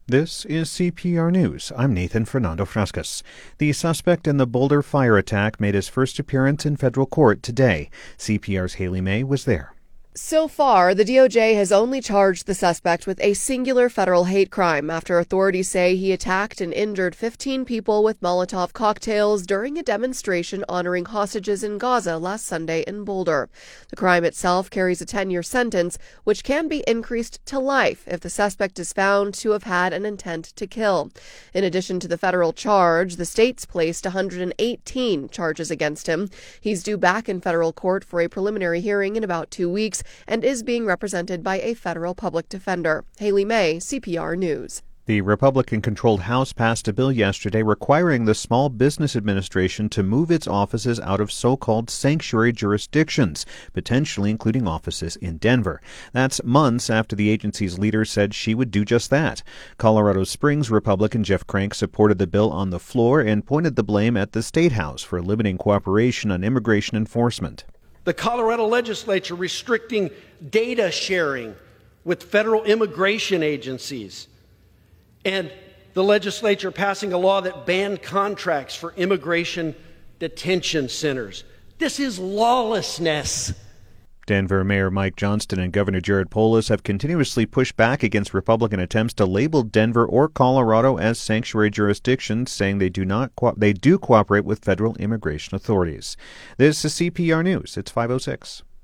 This is CPR News. I'm Nathan Fernando Frascas. The suspect in the Boulder fire attack made his first appearance in federal court today. CPR's Haley May was there. So far, the DOJ has only charged the suspect with a singular federal hate crime after authorities say he attacked and injured 15 people with Molotov cocktails during a demonstration honoring hostages in Gaza last Sunday in Boulder. The crime itself carries a 10-year sentence, which can be increased to life if the suspect is found to have had an intent to kill. In addition to the federal charge, the state's placed 118 charges against him. He's due back in federal court for a preliminary hearing in about 2 weeks and is being represented by a federal public defender. Haley May, CPR News. The Republican-controlled House passed a bill yesterday requiring the Small Business Administration to move its offices out of so-called sanctuary jurisdictions, potentially including offices in Denver. That's months after the agency's leader said she would do just that. Colorado Springs Republican Jeff Crank supported the bill on the floor and pointed the blame at the State House for limiting cooperation on immigration enforcement. The Colorado legislature restricting data sharing with federal immigration agencies, and the legislature passing a law that banned contracts for immigration detention centers. This is lawlessness. Denver Mayor Mike Johnston and Governor Jared Polis have continuously pushed back against Republican attempts to label Denver or Colorado as sanctuary jurisdictions, saying they do cooperate with federal immigration authorities. This is CPR News. It's 5:06.